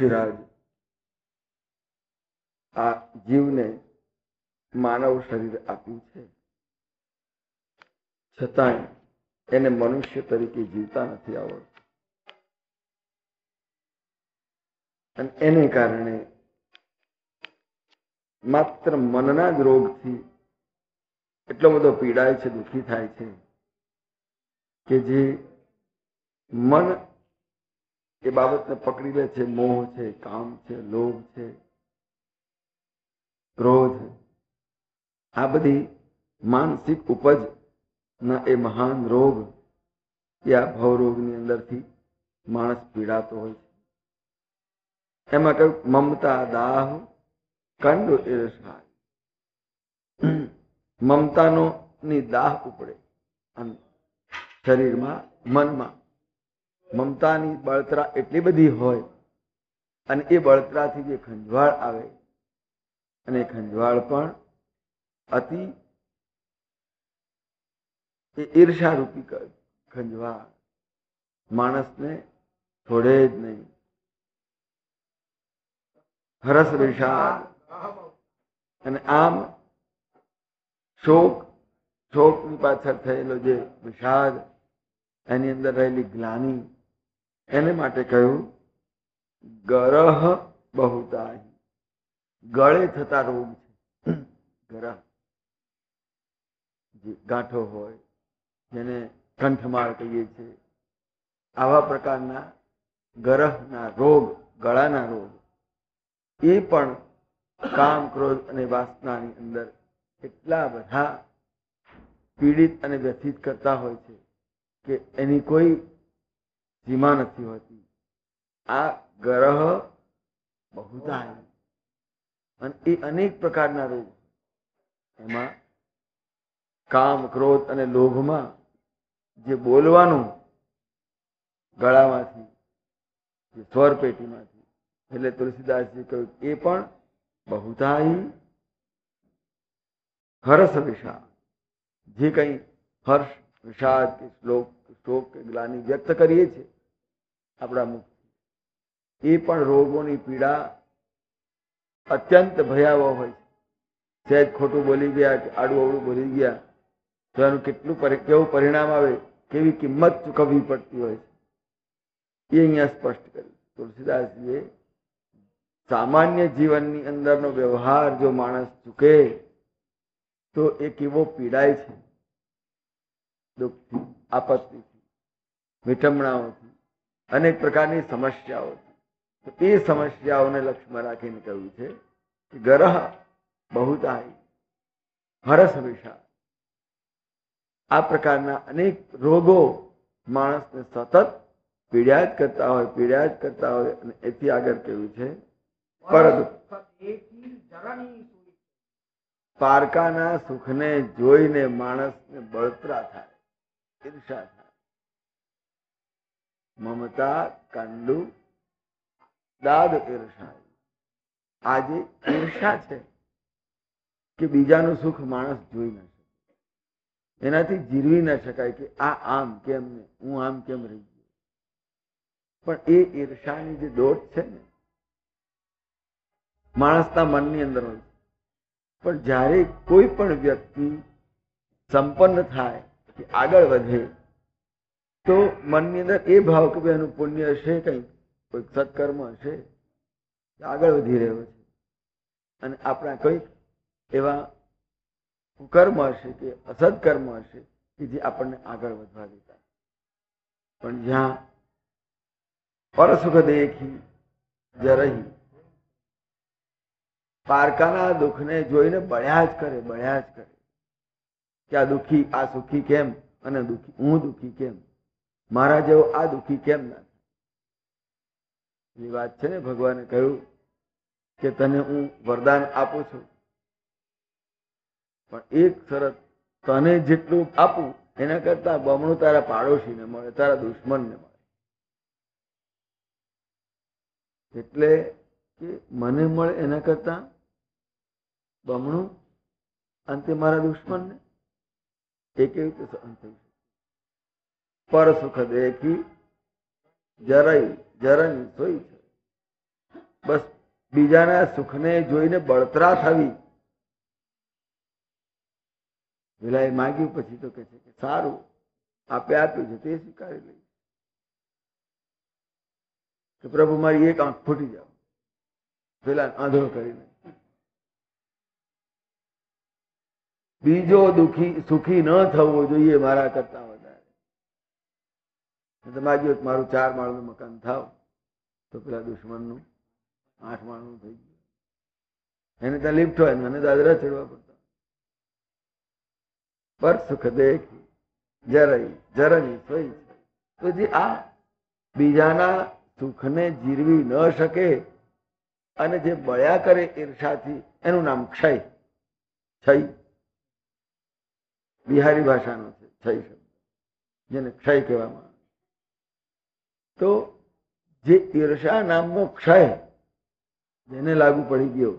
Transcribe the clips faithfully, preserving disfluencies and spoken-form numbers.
પૃથ્વીરાજ આ જીવને માનવ શરીર આપ્યું છે, છતાંય એને મનુષ્ય તરીકે જીવતા નથી આવડતું. અને એને કારણે માત્ર મનના જ રોગથી એટલો બધો પીડાય છે, દુઃખી થાય છે કે જે મન એ બાબતને પકડી લે છે. મોહ છે, કામ છે, લોભ છે, ક્રોધ, આ બધી માનસિક ઉપજ ના એ મહાન રોગ એ આ ભવરોગની અંદરથી માણસ પીડાતો હોય છે. એમાં કહ્યું મમતા દાહ કંડો ઈર્ષા. મમતાનો ની દાહ ઉપડે શરીરમાં, મનમાં. મમતાની બળતરા એટલી બધી હોય અને એ બળતરાથી જે ખંજવાળ આવે, અને ખંજવાળ પણ અતિ એ ઈર્ષારૂપી ખંજવાળ માણસને છોડે જ નહીં. હરસ વિષાદ. અને આમ શોક, શોકની પાછળ થયેલો જે વિષાદ, એની અંદર રહેલી ગ્લાની, એને માટે કહ્યું ગરહ બહુતાય. ગળે થતા રોગ છે ગરહ, જે ગાંઠો હોય જેને કંઠમાળ કહીએ છીએ, આવા પ્રકારના ગરહના રોગ, ગળાના રોગ, એ પણ કામ, ક્રોધ અને વાસનાની અંદર એટલા બધા પીડિત અને વ્યથિત કરતા હોય છે કે એની કોઈ સીમા નથી હોતી. આ ગરહ બહુતાય, અને એ અનેક પ્રકારના રોગ. એમાં કામ, ક્રોધ અને લોભમાં જે બોલવાનું ગળામાંથી, જે સ્વર પેટીમાંથી, એટલે તુલસીદાસજી કહ્યું એ પણ બહુતાય હર્ષ વિષાદ. જે કંઈ હર્ષ, વિષાદ કે શ્લોક, શોક કે ગ્લાની વ્યક્ત કરીએ છીએ આપણા મુખ, એ પણ રોગોની પીડા અત્યંત ભયાવહ હોય છે. સહેજ ખોટું બોલી ગયા કે આડું અવળું બોલી ગયા તો એનું કેટલું કેવું પરિણામ આવે, કેવી કિંમત ચૂકવવી પડતી હોય છે, એ અહીંયા સ્પષ્ટ કર્યું તુલસીદાસજીએ. સામાન્ય જીવનની અંદરનો વ્યવહાર જો માણસ ચૂકે તો એ કેવો પીડાય છે, દુઃખથી, આપત્તિથી, વિટમણાઓથી, અનેક પ્રકારની સમસ્યાઓથી. તો એ સમસ્યાઓને લક્ષ્યમાં રાખીને કહ્યું છે કે ગરહ બહુતાય હરસ વિષાદ. આ પ્રકારના અનેક રોગો માણસને સતત પીડ્યા જ કરતા હોય, પીડ્યા જ કરતા હોય. અને એથી આગળ કેવું છે પર પારકાના સુખને જોઈને માણસને બળતરા થાય, ઈર્ષા થાય. મમતા કંડુ દાદ ઈર્ષા. આ જે ઈર્ષા છે કે બીજાનું સુખ માણસ જોઈ ન શકે, એનાથી જીરવી ન શકાય કે આ આમ કેમ ને હું આમ કેમ રહી ગયો. પણ એ ઈર્ષાની જે દોટ છે ને માણસના મનની અંદર હોય છે. પણ જ્યારે કોઈ પણ વ્યક્તિ સંપન્ન થાય કે આગળ વધે તો મનની અંદર એ ભાવ કે ભાઈ એનું પુણ્ય હશે, કંઈ કોઈ સત્કર્મ હશે, આગળ વધી રહ્યો છે, અને આપણા કંઈક એવા કર્મ હશે કે અસત્કર્મ હશે કે જે આપણને આગળ વધવા દેતા. પણ જ્યાં પરસુખ દેખી જરહી, પારકાના દુઃખને જોઈને બળ્યા જ કરે, બળ્યા જ કરે કે આ દુઃખી, આ સુખી કેમ, અને દુઃખી હું દુઃખી કેમ, મારા જેવો આ દુઃખી કેમ ના. એ વાત છે ને, ભગવાને કહ્યું કે તને હું વરદાન આપું છું, પણ એક શરત, તને જેટલું આપું એના કરતા બમણું તારા પાડોશીને મળે, તારા દુશ્મનને મળે. એટલે કે મને મળે એના કરતા બમણું અંતે મારા દુશ્મનને. એ કેવી રીતે સહન થઈ શકે? પર સુખ દેખી જરાય જરન સોઈ છે. બસ બીજાના સુખને જોઈને બળતરા થવી. પેલા એ માગ્યું પછી તો કે છે કે સારું આપે આપ્યું છે તે સ્વીકારી લઈ કે પ્રભુ મારી એક આંખ ફૂટી જાવ, પેલા આંધળો કરીને. બીજો દુખી સુખી ન થવો જોઈએ મારા કરતા વધારે. માગ્યું મારું ચાર માળનું મકાન થાવ તો પેલા દુશ્મનનું આઠ માળનું થઈ ગયું. એને ત્યાં લિફ્ટ હોય મને દાદરા ચડવા પડતા. પર સુખ દેખી જરાઈ જરાની સોઈ. તો જે આ બીજાના સુખને જીરવી ન શકે અને જે બળ્યા કરે ઈર્ષાથી, એનું નામ ક્ષય. ક્ષય બિહારી ભાષાનો છે ક્ષય શબ્દ, જેને ક્ષય કહેવામાં આવે. તો જે ઈર્ષા નામનો ક્ષય જેને લાગુ પડી ગયો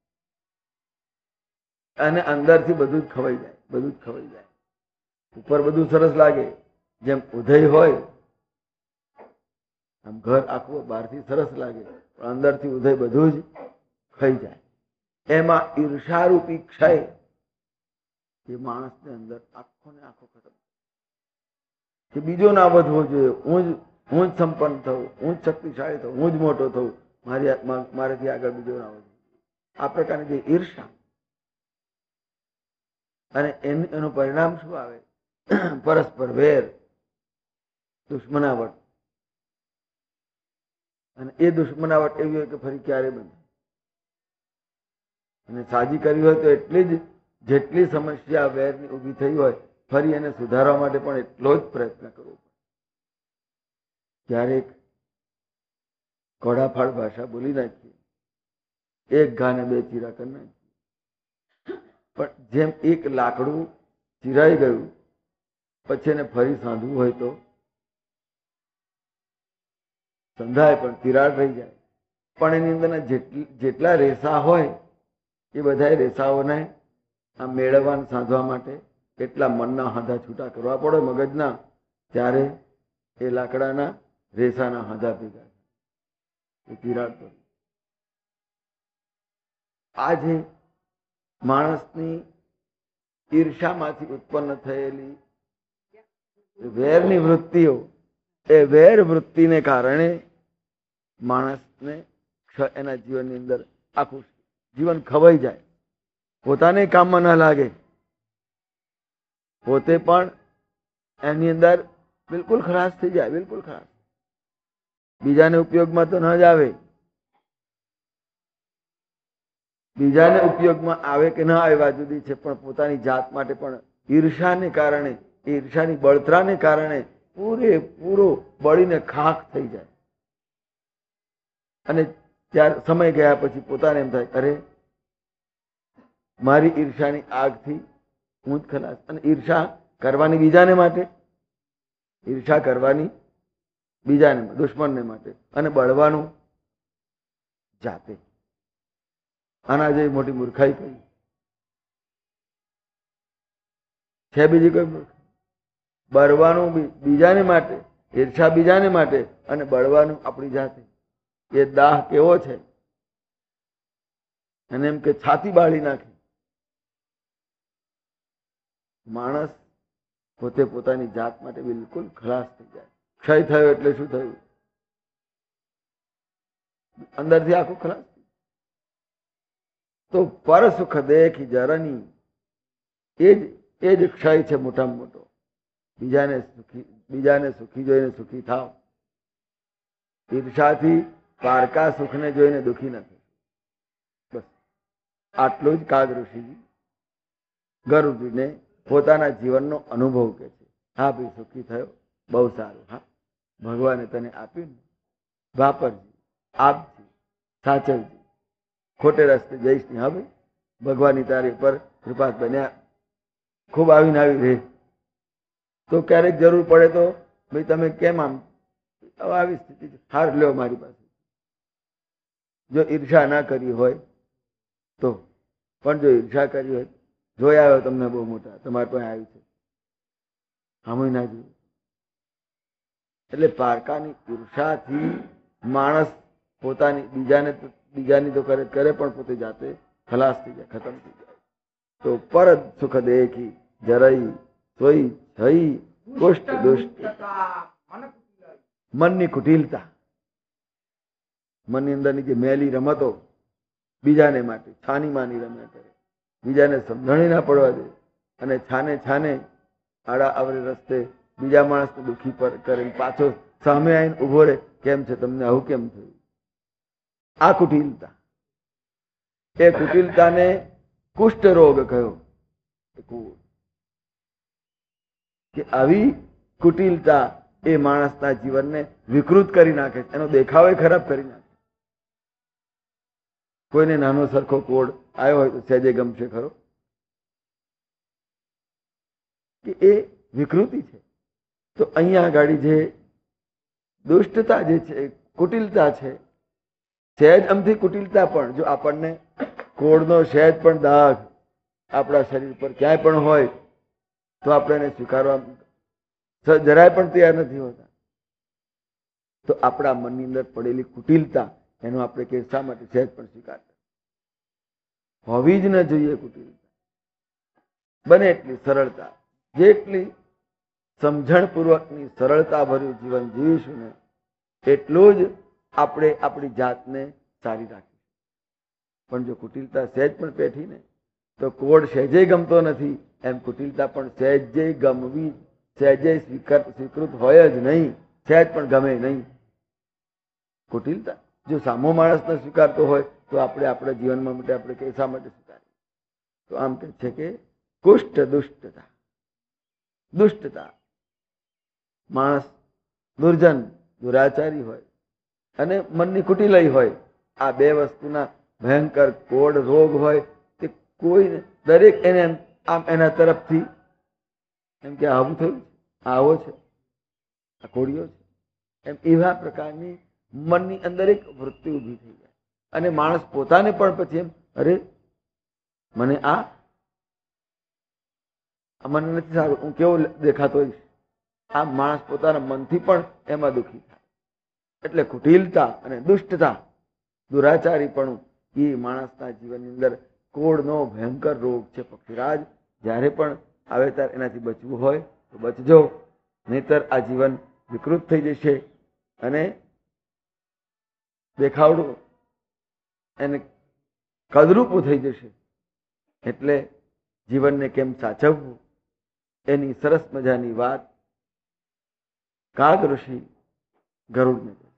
અને અંદરથી બધું જ ખવાઈ જાય, બધું જ ખવાઈ જાય. ઉપર બધું સરસ લાગે, જેમ ઉદય હોય આમ ઘર આખું બહારથી સરસ લાગે પણ અંદરથી ઉદય બધું જ ખાઈ જાય. એમાં ઈર્ષારૂપી ક્ષય એ માણસને અંદર આખો ને આખો ખતમ કે બીજો ના વધવો જોઈએ. હું જ હું જ સંપન્ન થવું, હું જ શક્તિશાળી થવું, હું જ મોટો થવું, મારી મારાથી આગળ બીજો ના વધવો. આ પ્રકારની જે ઈર્ષા અને એનું પરિણામ શું આવે? પરસ્પર વેર, દુશ્મનાવટ. અને એ દુશ્મનાવટ એવી હોય કે ફરી ક્યારે બને. અને સાજી કરવી હોય તો એટલી જ જેટલી સમસ્યા વેરની ઊભી થઈ હોય ફરી એને સુધારવા માટે પણ એટલો જ પ્રયત્ન કરવો પડે. ક્યારેક ઘોડાફાડ ભાષા બોલી નાખીએ, એક ઘાને બે ચીરા કરી નાખીએ. પણ જેમ એક લાકડું ચીરાઈ ગયું પછી એને ફરી સાંધવું હોય તો સંધાય પણ તિરાડ રહી જાય. પણ એની અંદરના જેટલા રેસા હોય એ બધા રેસાઓને આ મેળવવા સાંધવા માટે એટલા મનના હાંધા છૂટા કરવા પડે મગજના, ત્યારે એ લાકડાના રેસાના હાંધા ભેગા એ તિરાડ પડે. આજે માણસની ઈર્ષામાંથી ઉત્પન્ન થયેલી વેરની વૃત્તિઓ, એ વેર વૃત્તિને કારણે માણસને એના જીવનની અંદર આખું જીવન ખવાઈ જાય. પોતાને કામમાં ન લાગે, પોતે પણ એની અંદર બિલકુલ ખલાસ થઈ જાય, બિલકુલ ખલાસ. બીજાને ઉપયોગમાં તો ન જ આવે. બીજાને ઉપયોગમાં આવે કે ના આવે વાત જુદી છે, પણ પોતાની જાત માટે પણ ઈર્ષાને કારણે, ઈર્ષાની બળતરાને કારણે પૂરેપૂરો બળીને ખાખ થઈ જાય. અને ત્યારે સમય ગયા પછી પોતાને એમ થાય અરે મારી ઈર્ષાની આગથી હું જ ખલાસ. અને ઈર્ષા કરવાની બીજાને માટે, ઈર્ષા કરવાની બીજાને દુશ્મનને માટે, અને બળવાનું જાતે. આના જેવી મોટી મૂર્ખાઈ કરી છે બીજી કોઈ મૂર્ખાઈ? બળવાનું બીજાને માટે, ઈર્ષા બીજાને માટે અને બળવાનું આપણી જાતે. એ દાહ કેવો છે! અને એમ કે છાતી બાળી નાખે. માણસ પોતે પોતાની જાત માટે બિલકુલ ખલાસ થઈ જાય. ક્ષય થયો એટલે શું થયું? અંદરથી આખું ખલાસ. તો પર સુખ દેખી જરની, એ જ એ જ ક્ષય છે મોટામાં મોટો. બીજાને સુખી બીજાને સુખી જોઈને સુખી થાવ. ઈર્ષાથી પારકા સુખને જોઈને દુઃખી નથી. બસ આટલું જ કાગ ઋષિજી ગરુડને પોતાના જીવનનો અનુભવ કે છે. હા ભાઈ સુખી થયો, બહુ સારું. હા ભગવાને તને આપ્યું ને, વાપરજી, આપજી, સાચવજી, ખોટે રસ્તે જઈશ નહીં. હવે ભગવાનની તારી પર કૃપા બન્યા ખૂબ આવીને આવી રહે. તો ક્યારેક જરૂર પડે તો ભાઈ તમે કેમ આમ આવી સ્થિતિ હાર લ્યો મારી પાસે. જો ઈર્ષા ના કરી હોય તો, પણ જો ઈર્ષા કરી હોય, જોઈ આવ્યો તમને બહુ મોટા, તમારે પાસે આવ્યું છે, આમ ના જોયું. એટલે પારકાની ઈર્ષાથી માણસ પોતાની બીજાને બીજાની તો કરે કરે પણ પોતે જાતે ખલાસ થઈ જાય, ખતમ થઈ જાય. તો પરદ સુખ દેખી જરાઈ સોઈ થઈ કુષ્ટ દુષ્ટ. મનની કુટિલતા, મનની અંદરની જે મેલી રમતો બીજાને માટે છાની માની રમ્યા કરે, બીજાને સમજણી ના પડવા દે અને છાને છાને આડા આવડે રસ્તે બીજા માણસને દુઃખી પર કરીને પાછો સામે આવીને ઉભો રહે, કેમ છે તમને, આવું કેમ થયું? આ કુટિલતા. એ કુટિલતાને કુષ્ઠ રોગ કહ્યો. કે આવી કુટિલતા એ માણસના જીવનને વિકૃત કરી નાખે, એનો દેખાવ ખરાબ કરી નાખે. કોઈને નાનો સરખો કોડ આવ્યો હોય તો સહેજે ગમશે ખરો? કે એ વિકૃતિ છે. તો અહીંયા આગળ જે દુષ્ટતા જે છે, કુટિલતા છે, સહેજ અમથી કુટિલતા પણ જો આપણને કોડનો સહેજ પણ દાગ આપણા શરીર પર ક્યાંય પણ હોય તો આપણે એને સ્વીકારવા જરાય પણ તૈયાર નથી હોતા. તો આપણા મનની અંદર પડેલી કુટિલતા એનો આપણે કે શા માટે સહેજ પણ સ્વીકાર હોવી જ ન જોઈએ. કુટિલતા બને એટલી સરળતા, જેટલી સમજણપૂર્વકની સરળતા ભર્યું જીવન જીવીશું ને એટલું જ આપણે આપણી જાતને સારી રાખીશું. પણ જો કુટિલતા સહેજ પણ પેઠી ને તો કોડ સહેજે ગમતો નથી, એમ કુટિલતા પણ સહેજે ગમવી, સહેજે સ્વીકૃત હોય જ નહીં, સહેજ પણ ગમે નહીં. કુટિલતા જો સામો માણસ ન સ્વીકારતો હોય તો આપણે આપણા જીવનમાં માટે આપણે કે શા માટે સ્વીકારીએ? તો આમ કે છે કે કુષ્ઠ દુષ્ટતા. દુષ્ટતા, માણસ દુર્જન દુરાચારી હોય અને મનની કુટિલય હોય, આ બે વસ્તુના ભયંકર કોડ રોગ હોય તે કોઈને દરેક એને આમ એના તરફથી એમ કે આવું થયું, આવો છે, આ કોડિયો છે, એમ એવા પ્રકારની મનની અંદર એક વૃત્તિ ઊભી થઈ જાય અને માણસ પોતાને પણ પછી એમ, અરે મને આ મને નથી સારું, હું કેવો દેખાતો હોઈશ, આ માણસ પોતાના મનથી પણ એમાં દુઃખી થાય. એટલે કુટિલતા અને દુષ્ટતા, દુરાચારીપણું એ માણસના જીવનની અંદર કોડનો ભયંકર રોગ છે. પક્ષીરાજ જ્યારે પણ આવે ત્યારે એનાથી બચવું હોય તો બચજો, નહીતર આ જીવન વિકૃત થઈ જશે અને દેખાવડું એને કદરૂપું થઈ જશે. એટલે જીવનને કેમ સાચવવું એની સરસ મજાની વાત કાગ ઋષિ ગરુડને